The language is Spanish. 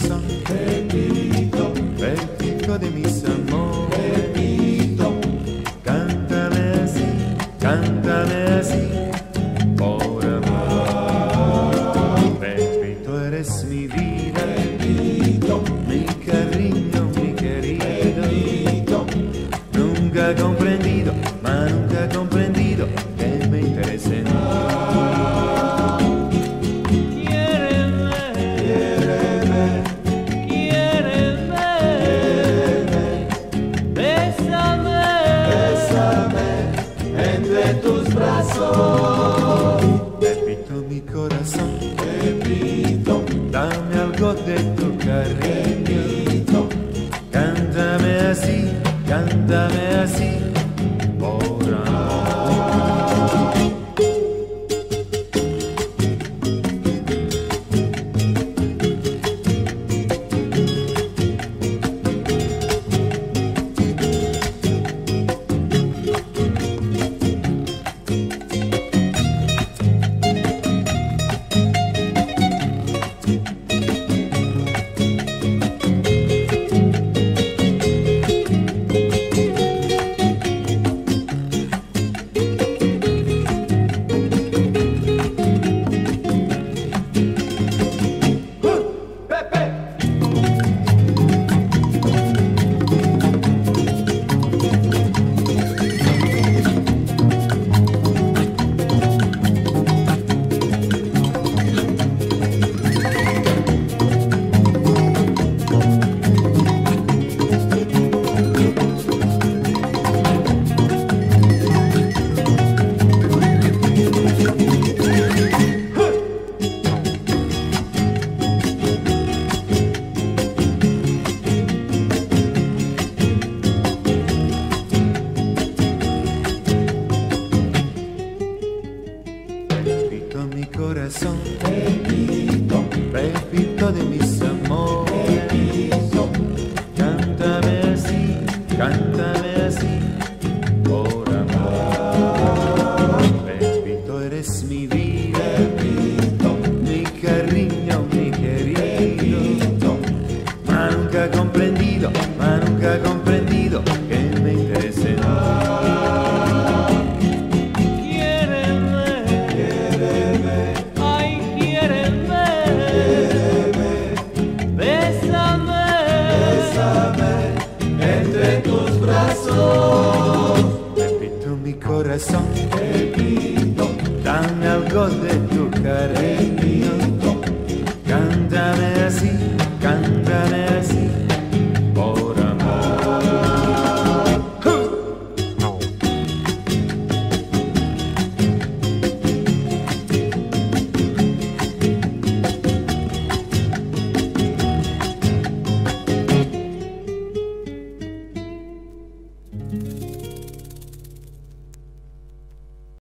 corazón, Pepito, Pepito de mis amores. Pepito, Cántame así, por amor. Pepito, eres mi vida, Pepito, mi cariño, mi querido. Pepito, Nunca he comprendido, ma nunca he comprendido que me interesa en ti. entre tus brazos. Pepito, mi corazón, Pepito, dame algo de tu cariño. Pepito, Cántame así, por amor. Pepito, mi corazón, Pepito, Pepito de mis amores. Pepito, Cántame así, por amor. Pepito, eres mi vida, Pepito, mi cariño, mi querido. Pepito, Ma nunca he comprendido que me interesa en ti. entre tus brazos. Pepito, mi corazón, Pepito, dame algo de tu